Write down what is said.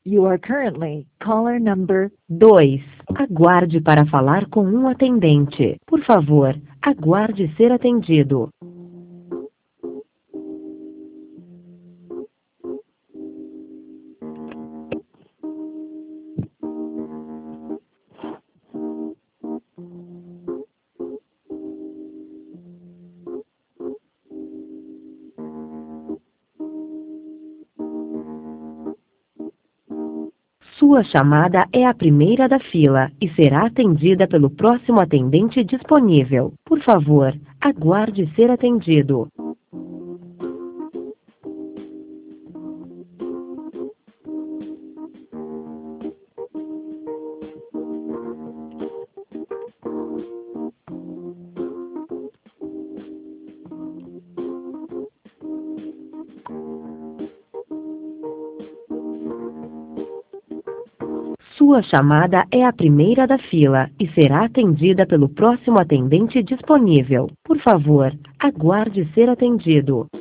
You are currently caller number 2. Aguarde para falar com um atendente. Por favor, aguarde ser atendido. Sua chamada é a primeira da fila e será atendida pelo próximo atendente disponível. Por favor, aguarde ser atendido. Sua chamada é a primeira da fila e será atendida pelo próximo atendente disponível. Por favor, aguarde ser atendido.